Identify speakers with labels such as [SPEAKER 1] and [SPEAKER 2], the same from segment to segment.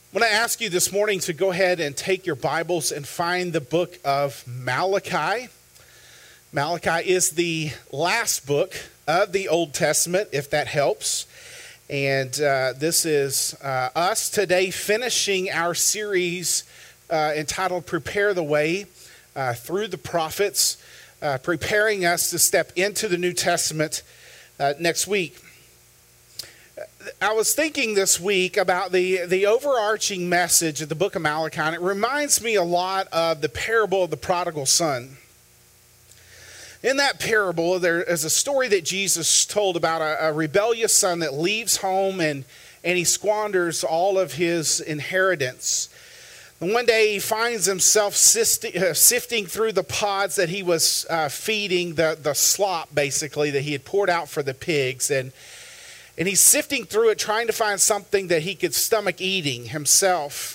[SPEAKER 1] I want to ask you this morning to go ahead and take your Bibles and find the book of Malachi. Malachi is the last book of the Old Testament, if that helps. And this is us today finishing our series entitled Prepare the Way through the prophets, preparing us to step into the New Testament next week. I was thinking this week about the overarching message of the book of Malachi, and it reminds me a lot of the parable of the prodigal son. In that parable, there is a story that Jesus told about a rebellious son that leaves home and he squanders all of his inheritance. And one day he finds himself sifting through the pods that he was feeding, the slop basically that he had poured out for the pigs. And he's sifting through it, trying to find something that he could stomach eating himself.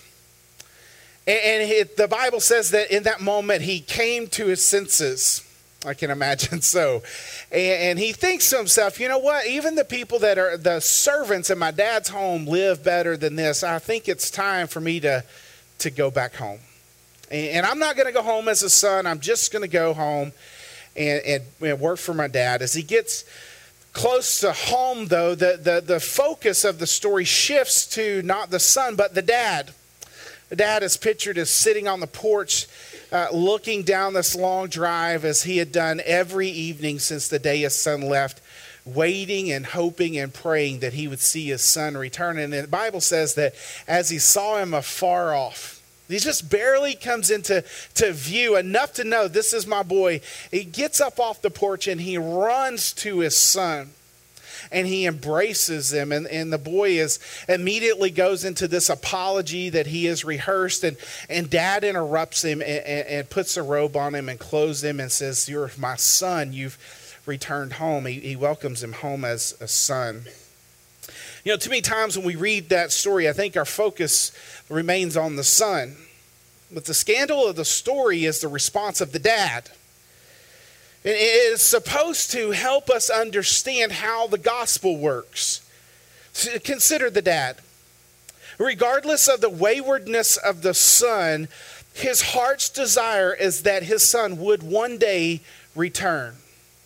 [SPEAKER 1] And the Bible says that in that moment he came to his senses. I can imagine so. And he thinks to himself, you know what? Even the people that are the servants in my dad's home live better than this. I think it's time for me to go back home. And I'm not going to go home as a son. I'm just going to go home and work for my dad. As he gets close to home, though, the focus of the story shifts to not the son, but the dad. The dad is pictured as sitting on the porch, looking down this long drive as he had done every evening since the day his son left, waiting and hoping and praying that he would see his son return. And the Bible says that as he saw him afar off, he just barely comes into view, enough to know this is my boy. He gets up off the porch and he runs to his son and he embraces him. And the boy immediately goes into this apology that he has rehearsed. And dad interrupts him and puts a robe on him and clothes him and says, "You're my son. You've returned home." He welcomes him home as a son. You know, too many times when we read that story, I think our focus remains on the son. But the scandal of the story is the response of the dad. It is supposed to help us understand how the gospel works. Consider the dad. Regardless of the waywardness of the son, his heart's desire is that his son would one day return.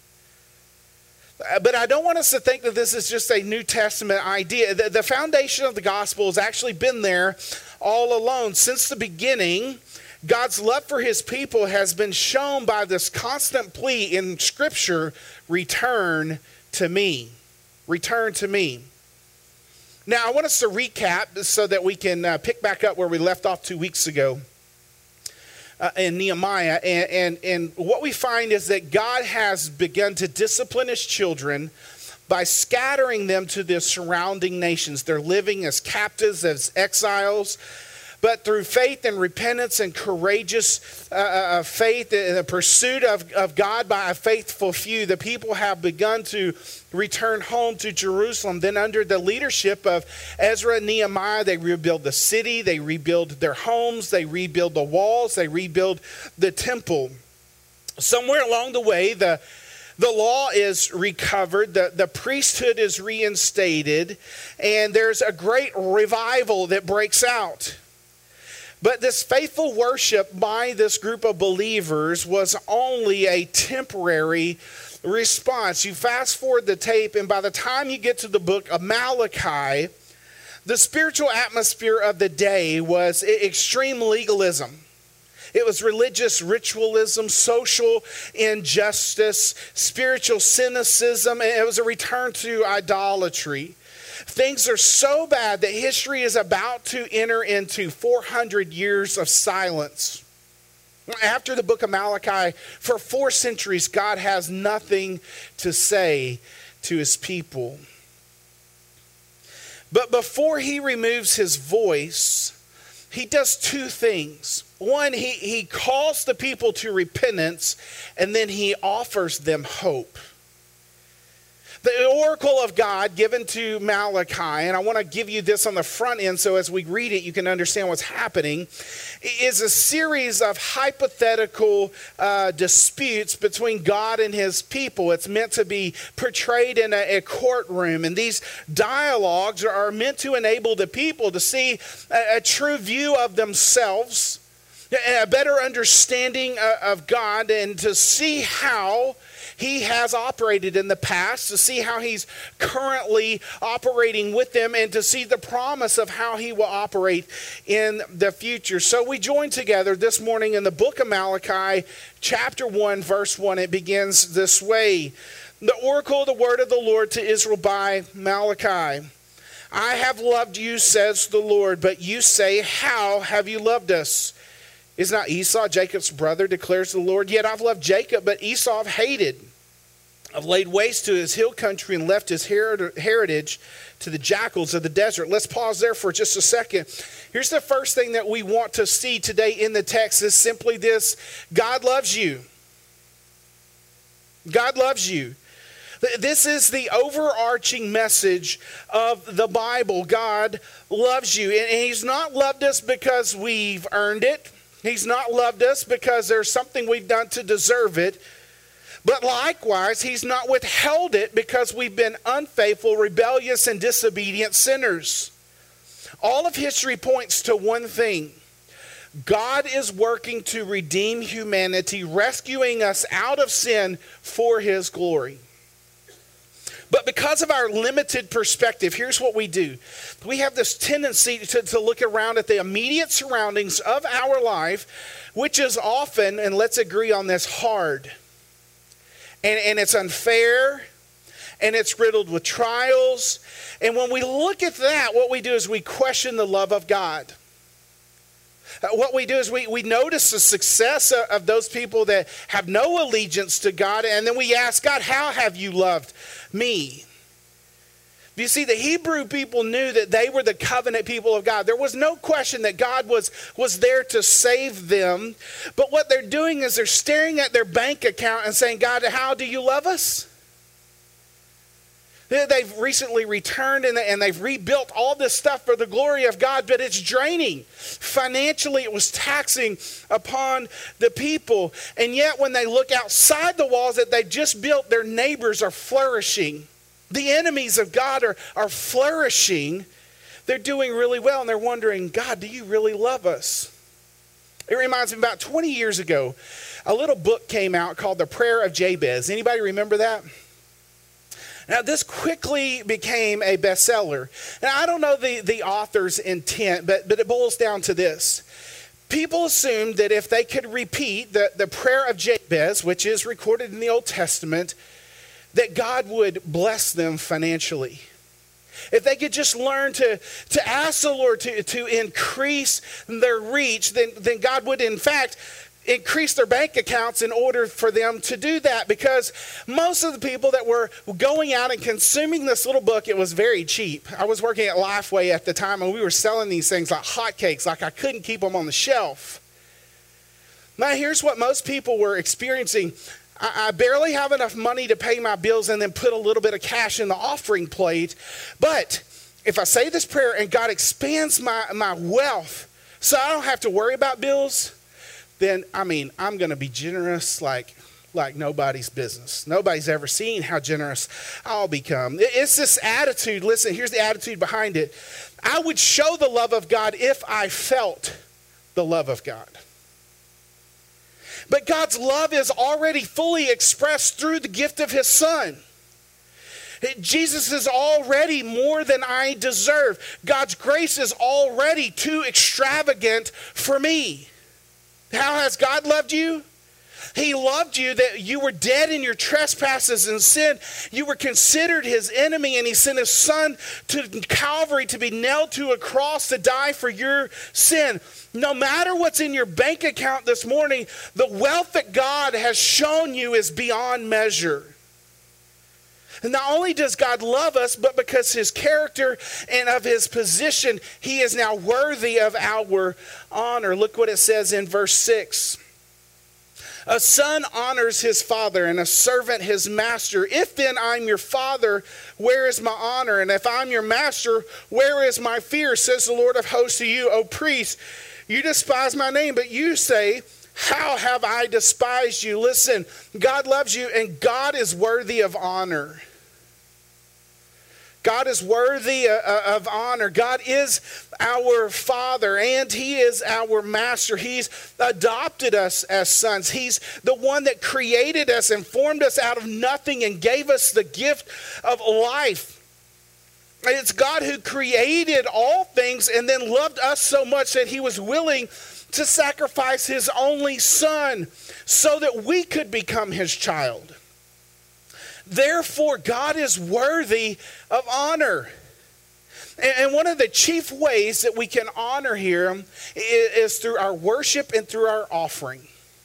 [SPEAKER 1] But I don't want us to think that this is just a New Testament idea. The foundation of the gospel has actually been there all along. Since the beginning, God's love for his people has been shown by this constant plea in Scripture, return to me. Return to me. Now, I want us to recap so that we can pick back up where we left off 2 weeks ago. In Nehemiah, and what we find is that God has begun to discipline his children by scattering them to the surrounding nations. They're living as captives, as exiles, but through faith and repentance and courageous faith in the pursuit of God by a faithful few, the people have begun to return home to Jerusalem. Then under the leadership of Ezra and Nehemiah, they rebuild the city, they rebuild their homes, they rebuild the walls, they rebuild the temple. Somewhere along the way, the law is recovered, the priesthood is reinstated, and there's a great revival that breaks out. But this faithful worship by this group of believers was only a temporary response. You fast forward the tape, and by the time you get to the book of Malachi, the spiritual atmosphere of the day was extreme legalism. It was religious ritualism, social injustice, spiritual cynicism, and it was a return to idolatry. Things are so bad that history is about to enter into 400 years of silence. After the book of Malachi, for 4 centuries, God has nothing to say to his people. But before he removes his voice, he does 2 things. One, he calls the people to repentance, and then he offers them hope. The oracle of God given to Malachi, and I want to give you this on the front end so as we read it you can understand what's happening, is a series of hypothetical disputes between God and his people. It's meant to be portrayed in a courtroom, and these dialogues are meant to enable the people to see a true view of themselves, a better understanding of God, and to see how he has operated in the past, to see how he's currently operating with them, and to see the promise of how he will operate in the future. So we join together this morning in the book of Malachi, chapter 1, verse 1. It begins this way. The oracle of the word of the Lord to Israel by Malachi. I have loved you, says the Lord, but you say, how have you loved us? Is not Esau Jacob's brother, declares the Lord? Yet I've loved Jacob, but Esau I've hated. I've laid waste to his hill country and left his heritage to the jackals of the desert. Let's pause there for just a second. Here's the first thing that we want to see today in the text is simply this. God loves you. God loves you. This is the overarching message of the Bible. God loves you. And he's not loved us because we've earned it. He's not loved us because there's something we've done to deserve it. But likewise, he's not withheld it because we've been unfaithful, rebellious, and disobedient sinners. All of history points to one thing. God is working to redeem humanity, rescuing us out of sin for his glory. But because of our limited perspective, here's what we do. We have this tendency to look around at the immediate surroundings of our life, which is often, and let's agree on this, hard. And it's unfair, and it's riddled with trials. And when we look at that, what we do is we question the love of God. What we do is we notice the success of those people that have no allegiance to God, and then we ask God, how have you loved me? You see, the Hebrew people knew that they were the covenant people of God. There was no question that God was there to save them. But what they're doing is they're staring at their bank account and saying, God, how do you love us? They've recently returned and they've rebuilt all this stuff for the glory of God, but it's draining. Financially, it was taxing upon the people. And yet when they look outside the walls that they've just built, their neighbors are flourishing. The enemies of God are flourishing. They're doing really well, and they're wondering, God, do you really love us? It reminds me, about 20 years ago, a little book came out called The Prayer of Jabez. Anybody remember that? Now, this quickly became a bestseller. Now, I don't know the author's intent, but it boils down to this. People assumed that if they could repeat the prayer of Jabez, which is recorded in the Old Testament, that God would bless them financially. If they could just learn to ask the Lord to increase their reach, then God would in fact increase their bank accounts in order for them to do that. Because most of the people that were going out and consuming this little book, it was very cheap. I was working at Lifeway at the time, and we were selling these things like hotcakes, like I couldn't keep them on the shelf. Now here's what most people were experiencing. I barely have enough money to pay my bills and then put a little bit of cash in the offering plate. But if I say this prayer and God expands my wealth so I don't have to worry about bills, then, I'm going to be generous like nobody's business. Nobody's ever seen how generous I'll become. It's this attitude. Listen, here's the attitude behind it. I would show the love of God if I felt the love of God. But God's love is already fully expressed through the gift of his Son. Jesus is already more than I deserve. God's grace is already too extravagant for me. How has God loved you? He loved you that you were dead in your trespasses and sin. You were considered his enemy, and he sent his Son to Calvary to be nailed to a cross to die for your sin. No matter what's in your bank account this morning, the wealth that God has shown you is beyond measure. And not only does God love us, but because his character and of his position, he is now worthy of our honor. Look what it says in verse 6. A son honors his father, and a servant his master. If then I'm your father, where is my honor? And if I'm your master, where is my fear? Says the Lord of hosts to you, O priest, you despise my name, but you say, how have I despised you? Listen, God loves you, and God is worthy of honor. God is worthy of honor. God is our Father, and He is our Master. He's adopted us as sons. He's the one that created us and formed us out of nothing and gave us the gift of life. It's God who created all things and then loved us so much that He was willing to sacrifice His only Son so that we could become His child. Therefore, God is worthy of honor. And one of the chief ways that we can honor Him is through our worship and through our offering.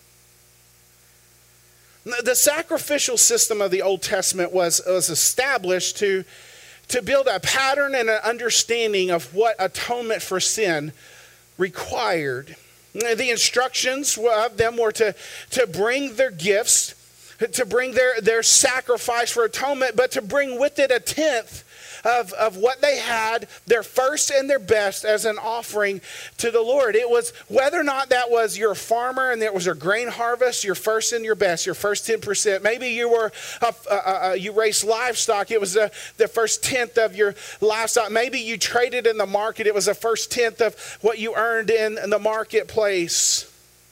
[SPEAKER 1] The sacrificial system of the Old Testament was established to build a pattern and an understanding of what atonement for sin required. The instructions of them were to bring their gifts, to bring their sacrifice for atonement, but to bring with it a tenth of what they had, their first and their best, as an offering to the Lord. It was whether or not that was your farmer and it was your grain harvest, your first and your best, your first 10%. Maybe you were you raised livestock. It was the first tenth of your livestock. Maybe you traded in the market. It was the first tenth of what you earned in the marketplace.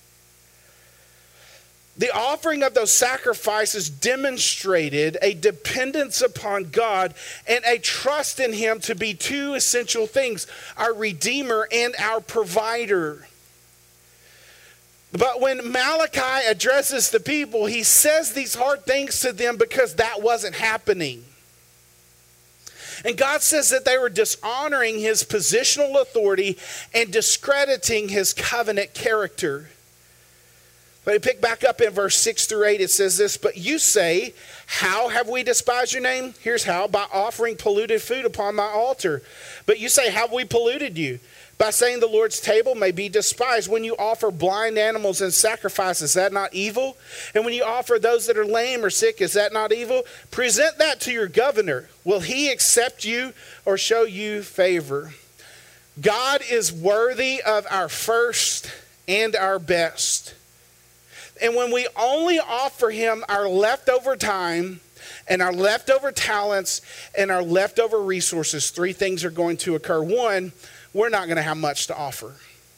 [SPEAKER 1] The offering of those sacrifices demonstrated a dependence upon God and a trust in Him to be two essential things, our Redeemer and our Provider. But when Malachi addresses the people, he says these hard things to them because that wasn't happening. And God says that they were dishonoring His positional authority and discrediting His covenant character. But pick back up in verse 6 through 8, it says this, but you say, how have we despised your name? Here's how, by offering polluted food upon my altar. But you say, how have we polluted you? By saying the Lord's table may be despised. When you offer blind animals in sacrifice, is that not evil? And when you offer those that are lame or sick, is that not evil? Present that to your governor. Will he accept you or show you favor? God is worthy of our first and our best. And when we only offer Him our leftover time and our leftover talents and our leftover resources, three things are going to occur. One, we're not going to have much to offer.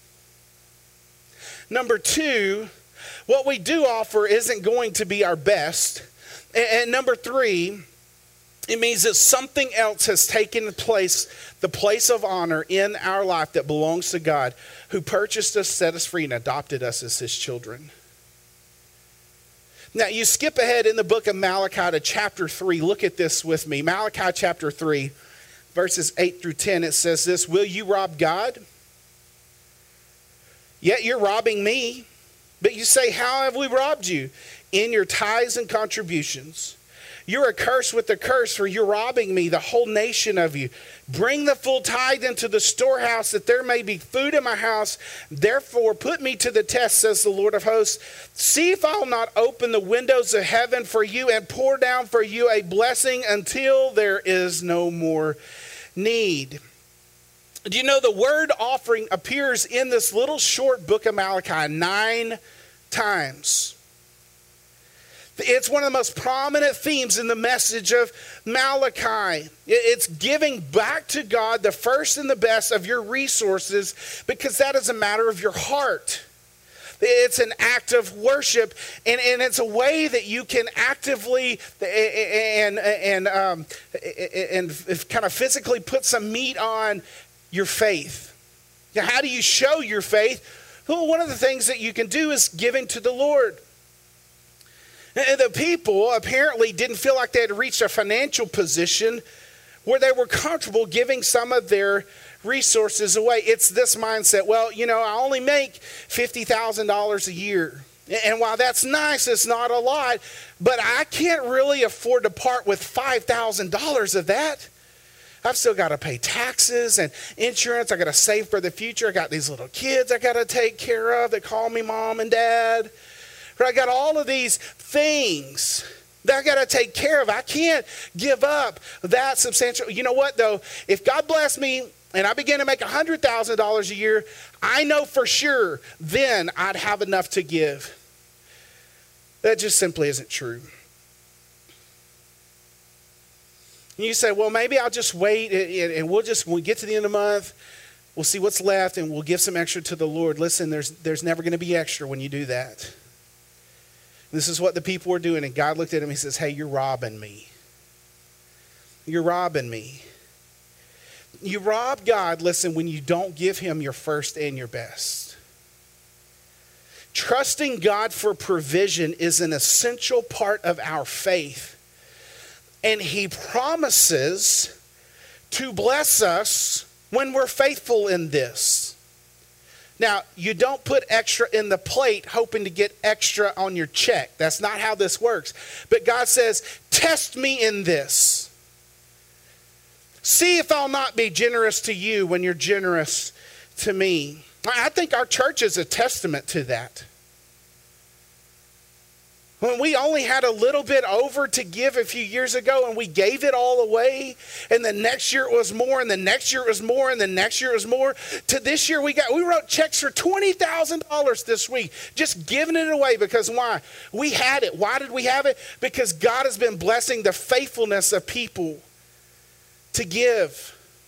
[SPEAKER 1] Number two, what we do offer isn't going to be our best. And number three, it means that something else has taken place, the place of honor in our life that belongs to God, who purchased us, set us free, and adopted us as His children. Now, you skip ahead in the book of Malachi to chapter 3. Look at this with me. Malachi chapter 3, verses 8 through 10. It says this, will you rob God? Yet you're robbing me. But you say, how have we robbed you? In your tithes and contributions. You're accursed with the curse, for you're robbing me, the whole nation of you. Bring the full tithe into the storehouse, that there may be food in my house. Therefore, put me to the test, says the Lord of hosts. See if I'll not open the windows of heaven for you and pour down for you a blessing until there is no more need. Do you know the word offering appears in this little short book of Malachi 9 times? It's one of the most prominent themes in the message of Malachi. It's giving back to God the first and the best of your resources, because that is a matter of your heart. It's an act of worship, and it's a way that you can actively and kind of physically put some meat on your faith. Now, how do you show your faith? Well, one of the things that you can do is giving to the Lord. And the people apparently didn't feel like they had reached a financial position where they were comfortable giving some of their resources away. It's this mindset, well, you know, I only make $50,000 a year. And while that's nice, it's not a lot, but I can't really afford to part with $5,000 of that. I've still got to pay taxes and insurance. I got to save for the future. I got these little kids I got to take care of that call me mom and dad. I got all of these things that I got to take care of. I can't give up that substantial. You know what, though? If God blessed me and I began to make $100,000 a year, I know for sure then I'd have enough to give. That just simply isn't true. And you say, well, maybe I'll just wait and when we get to the end of the month, we'll see what's left and we'll give some extra to the Lord. Listen, there's never going to be extra when you do that. This is what the people were doing. And God looked at him and he says, hey, you're robbing me. You're robbing me. You rob God, listen, when you don't give him your first and your best. Trusting God for provision is an essential part of our faith. And he promises to bless us when we're faithful in this. Now, you don't put extra in the plate hoping to get extra on your check. That's not how this works. But God says, test me in this. See if I'll not be generous to you when you're generous to me. I think our church is a testament to that. When we only had a little bit over to give a few years ago and we gave it all away, and the next year it was more, and the next year it was more, and the next year it was more, to this year we wrote checks for $20,000 this week, just giving it away. Because why? We had it. Why did we have it? Because God has been blessing the faithfulness of people to give.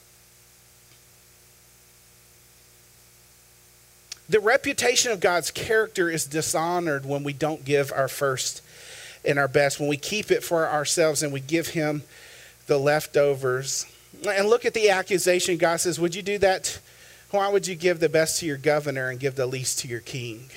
[SPEAKER 1] The reputation of God's character is dishonored when we don't give our first and our best, when we keep it for ourselves and we give him the leftovers. And look at the accusation. God says, would you do that? Why would you give the best to your governor and give the least to your king?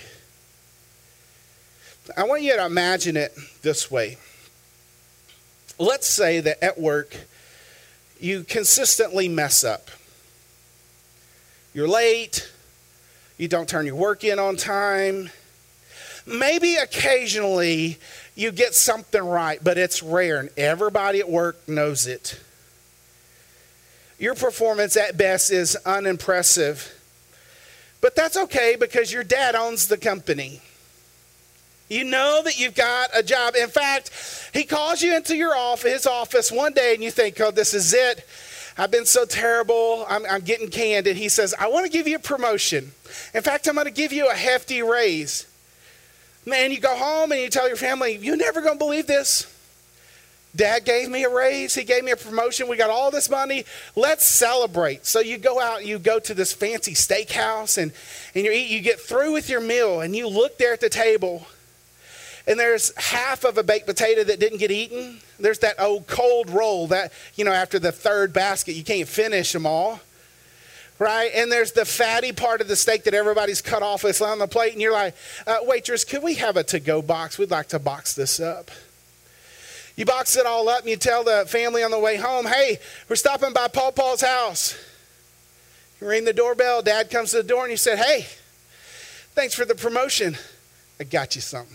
[SPEAKER 1] I want you to imagine it this way. Let's say that at work, you consistently mess up. You're late. You don't turn your work in on time. Maybe occasionally you get something right, but it's rare and everybody at work knows it. Your performance at best is unimpressive. But that's okay because your dad owns the company. You know that you've got a job. In fact, he calls you into his office one day and you think, oh, this is it. I've been so terrible. I'm getting canned. And he says, I want to give you a promotion. In fact, I'm going to give you a hefty raise. Man, you go home and you tell your family, you're never going to believe this. Dad gave me a raise. He gave me a promotion. We got all this money. Let's celebrate. So you go out, you go to this fancy steakhouse and you eat. You get through with your meal and you look there at the table. And there's half of a baked potato that didn't get eaten. There's that old cold roll that, after the third basket, you can't finish them all. Right? And there's the fatty part of the steak that everybody's cut off. It's on the plate. And you're like, waitress, could we have a to-go box? We'd like to box this up. You box it all up and you tell the family on the way home, hey, we're stopping by Paul's house. You ring the doorbell. Dad comes to the door and you said, hey, thanks for the promotion. I got you something.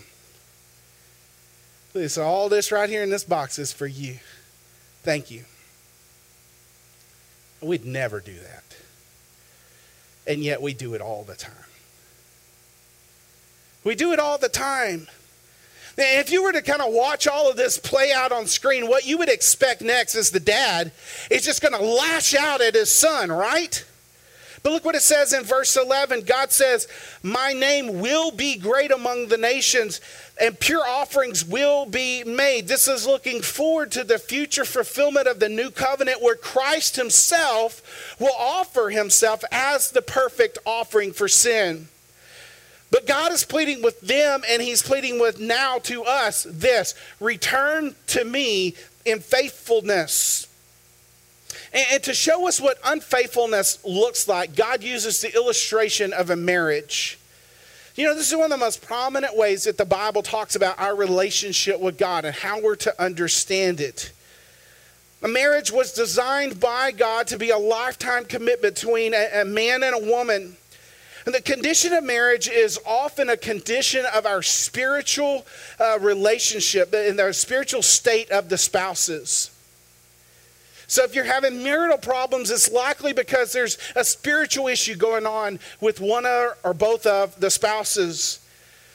[SPEAKER 1] So all this right here in this box is for you. Thank you. We'd never do that. And yet we do it all the time. We do it all the time. Now, if you were to kind of watch all of this play out on screen, what you would expect next is the dad is just going to lash out at his son, right? But look what it says in verse 11. God says, my name will be great among the nations and pure offerings will be made. This is looking forward to the future fulfillment of the new covenant where Christ himself will offer himself as the perfect offering for sin. But God is pleading with them and he's pleading with now to us this, return to me in faithfulness. And to show us what unfaithfulness looks like, God uses the illustration of a marriage. This is one of the most prominent ways that the Bible talks about our relationship with God and how we're to understand it. A marriage was designed by God to be a lifetime commitment between a man and a woman. And the condition of marriage is often a condition of our spiritual relationship, in our spiritual state of the spouses. So if you're having marital problems, it's likely because there's a spiritual issue going on with one or both of the spouses.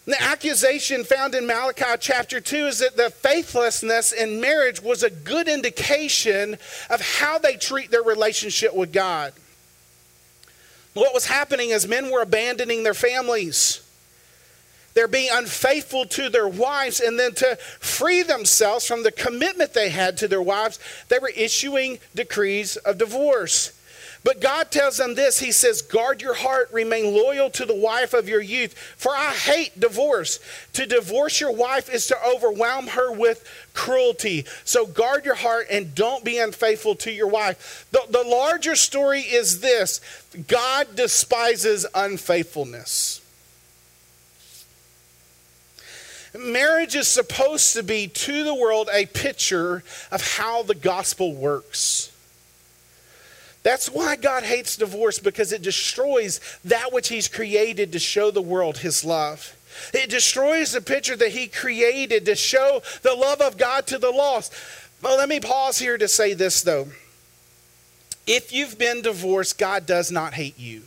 [SPEAKER 1] The accusation found in Malachi chapter 2 is that the faithlessness in marriage was a good indication of how they treat their relationship with God. What was happening is men were abandoning their families. They're being unfaithful to their wives, and then to free themselves from the commitment they had to their wives, they were issuing decrees of divorce. But God tells them this. He says, guard your heart, remain loyal to the wife of your youth, for I hate divorce. To divorce your wife is to overwhelm her with cruelty. So guard your heart and don't be unfaithful to your wife. The larger story is this. God despises unfaithfulness. Marriage is supposed to be to the world a picture of how the gospel works. That's why God hates divorce, because it destroys that which he's created to show the world his love. It destroys the picture that he created to show the love of God to the lost. Well, let me pause here to say this, though. If you've been divorced, God does not hate you.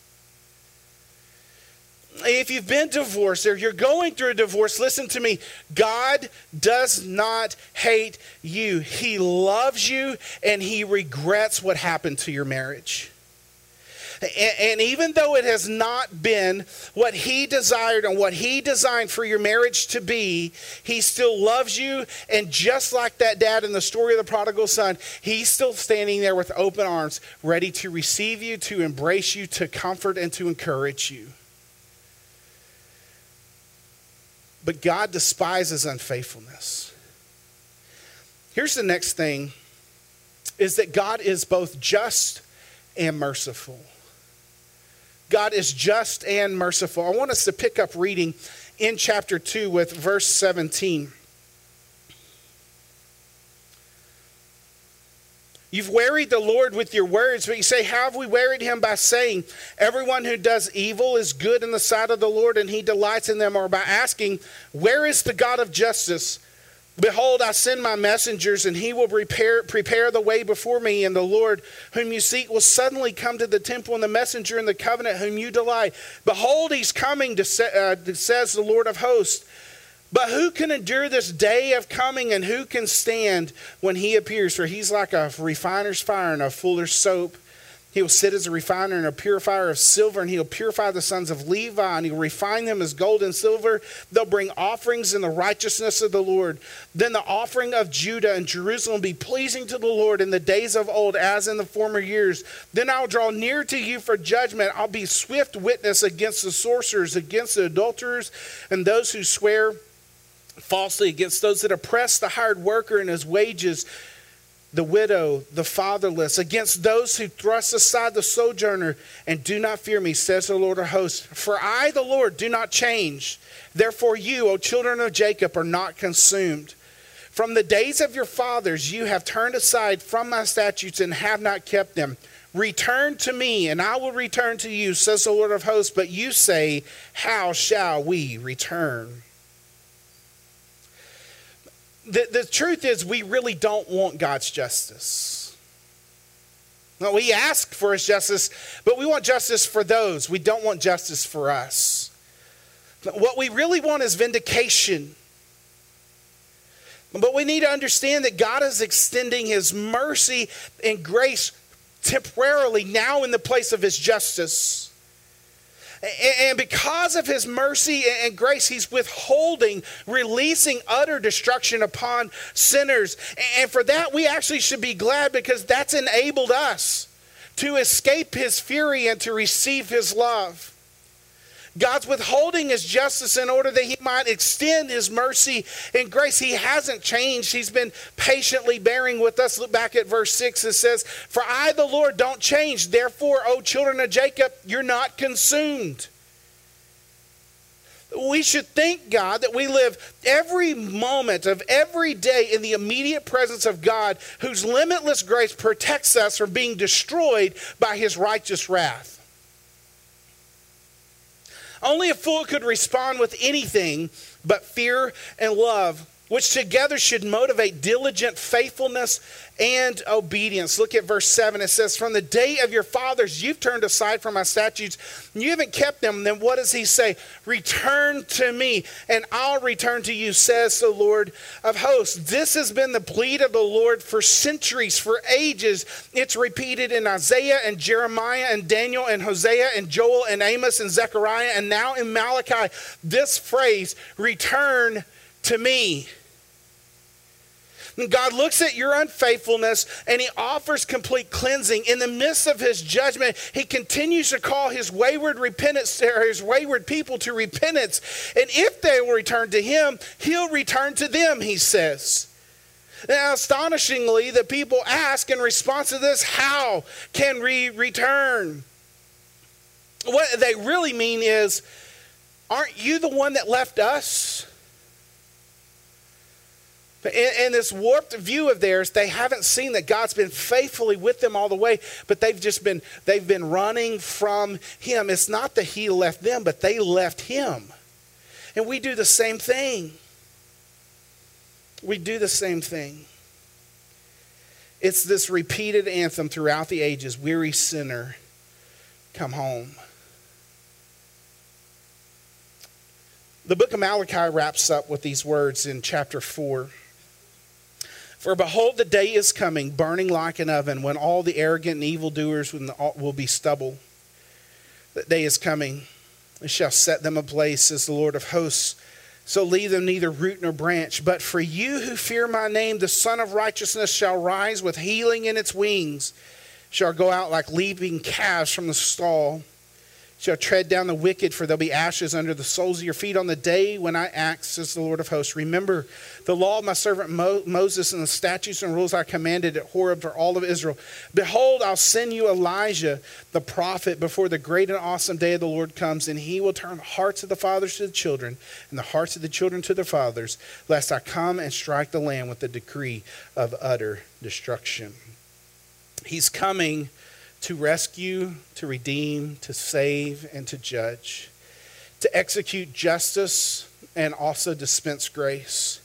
[SPEAKER 1] If you've been divorced or you're going through a divorce, listen to me. God does not hate you. He loves you and he regrets what happened to your marriage. And even though it has not been what he desired and what he designed for your marriage to be, he still loves you. And just like that dad in the story of the prodigal son, he's still standing there with open arms, ready to receive you, to embrace you, to comfort and to encourage you. But God despises unfaithfulness. Here's the next thing, is that God is both just and merciful. God is just and merciful. I want us to pick up reading in chapter 2 with verse 17. You've wearied the Lord with your words, but you say, how have we wearied him? By saying, everyone who does evil is good in the sight of the Lord, and he delights in them. Or by asking, where is the God of justice? Behold, I send my messengers, and he will prepare the way before me. And the Lord whom you seek will suddenly come to the temple, and the messenger in the covenant whom you delight. Behold, he's coming, says the Lord of hosts. But who can endure this day of coming, and who can stand when he appears? For he's like a refiner's fire and a fuller's soap. He will sit as a refiner and a purifier of silver, and he'll purify the sons of Levi, and he'll refine them as gold and silver. They'll bring offerings in the righteousness of the Lord. Then the offering of Judah and Jerusalem will be pleasing to the Lord in the days of old, as in the former years. Then I'll draw near to you for judgment. I'll be swift witness against the sorcerers, against the adulterers, and those who swear falsely, against those that oppress the hired worker and his wages, the widow, the fatherless, against those who thrust aside the sojourner and do not fear me, says the Lord of hosts. For I, the Lord, do not change. Therefore you, O children of Jacob, are not consumed. From the days of your fathers you have turned aside from my statutes and have not kept them. Return to me, and I will return to you, says the Lord of hosts. But you say, how shall we return? The truth is, we really don't want God's justice. No, we ask for his justice, but we want justice for those. We don't want justice for us. What we really want is vindication. But we need to understand that God is extending his mercy and grace temporarily now in the place of his justice. And because of his mercy and grace, he's withholding, releasing utter destruction upon sinners. And for that, we actually should be glad, because that's enabled us to escape his fury and to receive his love. God's withholding his justice in order that he might extend his mercy and grace. He hasn't changed. He's been patiently bearing with us. Look back at verse 6. It says, for I, the Lord, don't change. Therefore, O children of Jacob, you're not consumed. We should thank God that we live every moment of every day in the immediate presence of God, whose limitless grace protects us from being destroyed by his righteous wrath. Only a fool could respond with anything but fear and love which together should motivate diligent faithfulness and obedience. Look at verse 7. It says, from the day of your fathers, you've turned aside from my statutes, and you haven't kept them. Then what does he say? Return to me, and I'll return to you, says the Lord of hosts. This has been the plea of the Lord for centuries, for ages. It's repeated in Isaiah and Jeremiah and Daniel and Hosea and Joel and Amos and Zechariah, and now in Malachi. This phrase, return to me. And God looks at your unfaithfulness and he offers complete cleansing. In the midst of his judgment, he continues to call his wayward people to repentance. And if they will return to him, he'll return to them, he says. Now, astonishingly, the people ask in response to this, how can we return? What they really mean is, aren't you the one that left us? In this warped view of theirs, they haven't seen that God's been faithfully with them all the way, but they've been running from him. It's not that he left them, but they left him. And we do the same thing. We do the same thing. It's this repeated anthem throughout the ages, weary sinner, come home. The book of Malachi wraps up with these words in chapter 4. For behold, the day is coming, burning like an oven, when all the arrogant and evildoers will be stubble. That day is coming. It shall set them ablaze, says the Lord of hosts. So leave them neither root nor branch. But for you who fear my name, the Son of Righteousness shall rise with healing in its wings, shall go out like leaping calves from the stall. Shall tread down the wicked, for there'll be ashes under the soles of your feet on the day when I act, says the Lord of hosts. Remember the law of my servant Moses and the statutes and rules I commanded at Horeb for all of Israel. Behold, I'll send you Elijah, the prophet, before the great and awesome day of the Lord comes, and he will turn the hearts of the fathers to the children and the hearts of the children to their fathers, lest I come and strike the land with the decree of utter destruction. He's coming to rescue, to redeem, to save, and to judge, to execute justice and also dispense grace.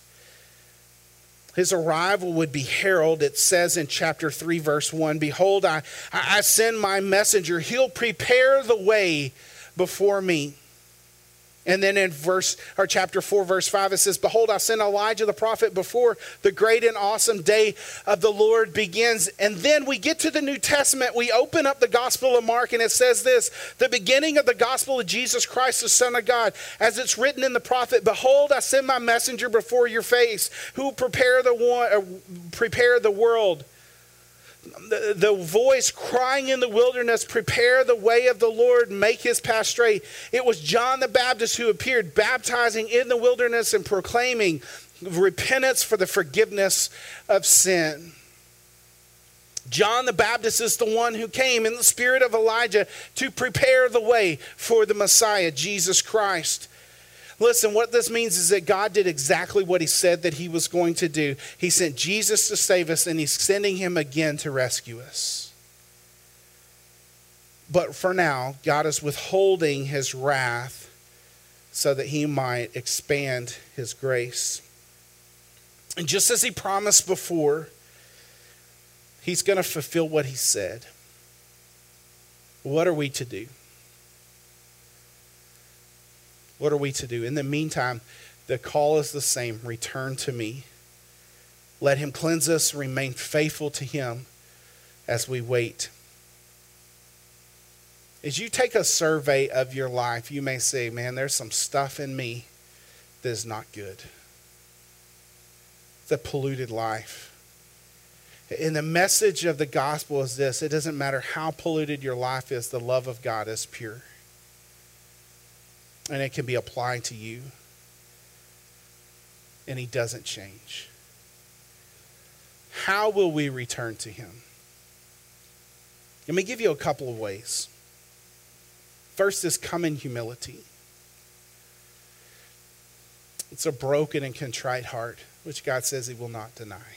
[SPEAKER 1] His arrival would be heralded. It says in chapter 3, verse 1, behold, I send my messenger. He'll prepare the way before me. And then in chapter 4, verse 5, it says, behold, I send Elijah the prophet before the great and awesome day of the Lord begins. And then we get to the New Testament. We open up the Gospel of Mark, and it says this, the beginning of the gospel of Jesus Christ, the Son of God, as it's written in the prophet, behold, I send my messenger before your face, who will prepare the world. The voice crying in the wilderness, prepare the way of the Lord, make his path straight. It was John the Baptist who appeared baptizing in the wilderness and proclaiming repentance for the forgiveness of sin. John the Baptist is the one who came in the spirit of Elijah to prepare the way for the Messiah, Jesus Christ. Listen, what this means is that God did exactly what he said that he was going to do. He sent Jesus to save us, and he's sending him again to rescue us. But for now, God is withholding his wrath so that he might expand his grace. And just as he promised before, he's going to fulfill what he said. What are we to do? What are we to do? In the meantime, the call is the same. Return to me. Let him cleanse us, remain faithful to him as we wait. As you take a survey of your life, you may say, man, there's some stuff in me that is not good. It's a polluted life. And the message of the gospel is this: it doesn't matter how polluted your life is, the love of God is pure. And it can be applied to you. And he doesn't change. How will we return to him? Let me give you a couple of ways. First is come in humility. It's a broken and contrite heart, which God says he will not deny.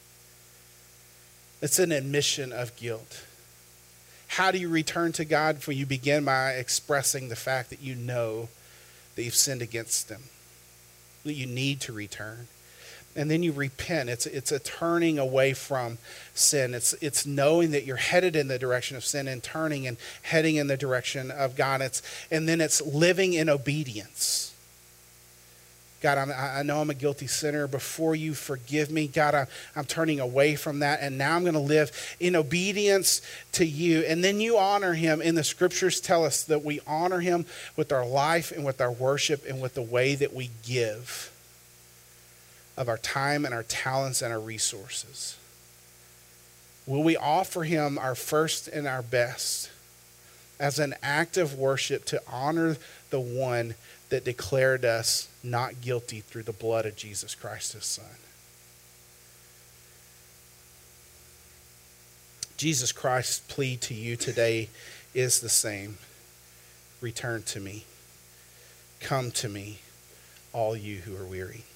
[SPEAKER 1] It's an admission of guilt. How do you return to God? For you begin by expressing the fact that you know that you've sinned against him, that you need to return. And then you repent. It's a turning away from sin. It's knowing that you're headed in the direction of sin and turning and heading in the direction of God. And then it's living in obedience. God, I know I'm a guilty sinner. Before you, forgive me. God, I'm turning away from that. And now I'm going to live in obedience to you. And then you honor him. And the scriptures tell us that we honor him with our life and with our worship and with the way that we give of our time and our talents and our resources. Will we offer him our first and our best as an act of worship to honor the one that declared us not guilty through the blood of Jesus Christ, his Son? Jesus Christ's plea to you today is the same. Return to me. Come to me, all you who are weary.